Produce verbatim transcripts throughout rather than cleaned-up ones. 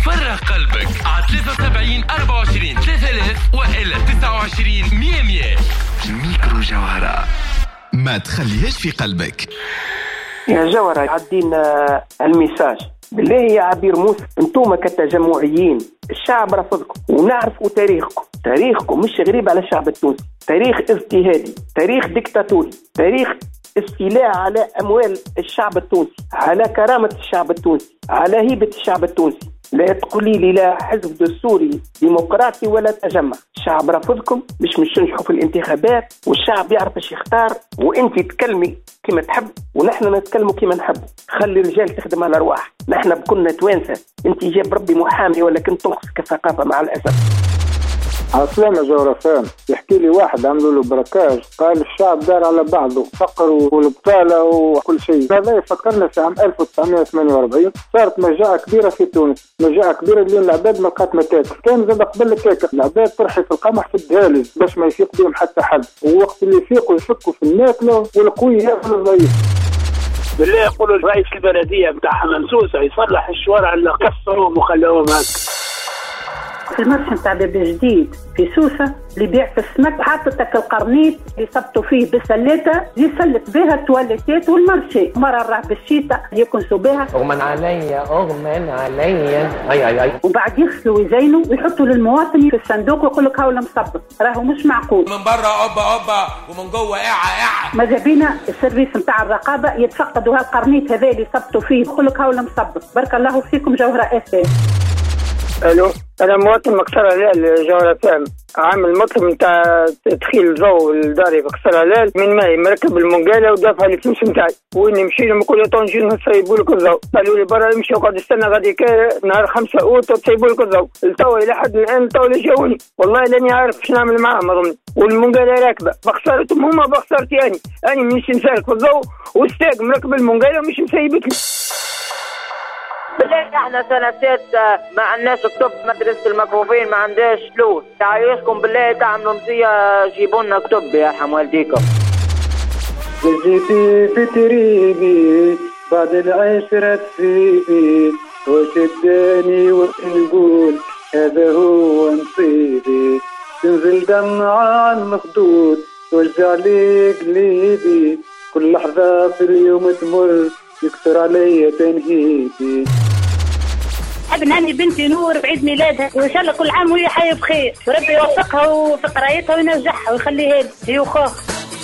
وفرغ قلبك على ثلاثة وسبعين أربعة وعشرين ثلاثة آلاف وإلا تسعة وعشرين مية مية. ميكرو جوهرة، ما تخليهاش في قلبك. يا جوهرة عدينا الميساج بالله يا عبير موسى، انتوما كتجمعيين الشعب رفضكم ونعرفوا تاريخكم. تاريخكم مش غريب على الشعب التونسي، تاريخ اضطهادي، تاريخ ديكتاتوري، تاريخ استيلاء على أموال الشعب التونسي، على كرامة الشعب التونسي، على هيبة الشعب التونسي. لا تقولي لي لا حزب دستوري ديمقراطي ولا تجمع. الشعب رفضكم، مش مش ننجحوا في الانتخابات، والشعب يعرف ايش يختار، وانت تكلمي كما تحب ونحن نتكلموا كما نحب. خلي الرجال تخدم على الارواح، نحن بكنا توانسه. انت جاب ربي محامي ولا كنت تنقص كثقافه مع الاسف. عسلامة جورفان، يحكي لي واحد عملوا له بركاج، قال الشعب دار على بعضه، فقر والبطالة وكل شيء. هذا يفكرنا في عام ألف وتسعمائة وثمانية وأربعين صارت مجاعة كبيرة في تونس، مجاعة كبيرة اللي العباد ما لقات ما تاكل. كان زاد قبل هكاك العباد ترحي في القمح في الدهالز باش ما يفيق بهم حتى حد، ووقت اللي يفيقوا يفكوا في الماكلة والقوي ياكل الضعيف. بالله يقولوا رئيس البلدية بتاع منسوسة يصلح الشوارع اللي كسروهم وخلوهم هكا. في المرشد نتاع باب جديد في سوسة اللي بيع في السمك حاطتك القرنيط اللي صبتوا فيه بسلاتة يسلك بها التواليتات والمرشي. مرة راح بالشيطة يكنسوا بها أغمن عليا أغمن عليا أي أي أي وبعد يغسلوا ويزينوا ويحطوا للمواطن في الصندوق ويقول لك هاولا مصبط. راهو مش معقول، من برا أوبا أوبا ومن جوه إعا إعا. ماذا بينا السيرفيس نتاع الرقابة يتفقدوا هالقرنيط هذا اللي صبتوا فيه يقول لك هاولا مصبط. بارك الله فيكم جوهرة أساسي. الو، انا مواطن مكسر هلال جوهرة فهم، عامل مطلب نتاع تدخيل ضوء لداري مكسر هلال من ماي، مركب المنقاله ودافع لي الفلوس نتاعي، واني مشي لهم كل طون نجي نصيبوا لك الضوء. قالوا لي برا نمشي وقعد استنى غادي نهار خمسة اوت وتصيبوا لك الضوء. التو الى حد الان التو اللي جاوني والله لاني عارف اش نعمل معاهم اظن، والمنقاله راكبه بخسارتهم هما بخسارتي اني. اني مش نسالك في الضوء واستاق مركب المنقاله ومش مسيبك لي. بالله احنا سنتات ما عندناش كتب، مدرسة المكفوفين ما عندهاش فلوس. تعيشكم بالله تعملوا مزية جيبوا لنا كتب يا رحم والديكم. جيتي في تريبي بعد العشرة تسيبي وشداني وتقول هذا هو نصيبي. تنزل دمعة على الخدود توجع لي قليبي، كل لحظة في اليوم تمر يكثر علي تنهيدي. حب نهني بنتي نور بعيد ميلادها وان شاء الله كل عام وهي حيه بخير، وربي يوفقها وفي قرايتها وينجحها ويخليها لي هي وخاها.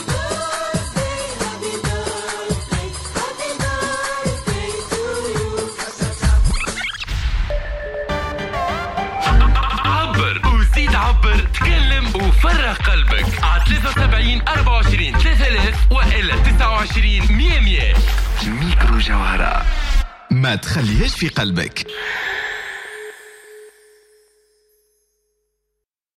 عبر وزيد عبر، تكلم وفرغ قلبك على ثلاثة وسبعين أربعة وعشرين ثلاثة آلاف وإلا تسعة وعشرين مية مية. ميكرو جوهرة، ما تخليهاش في قلبك.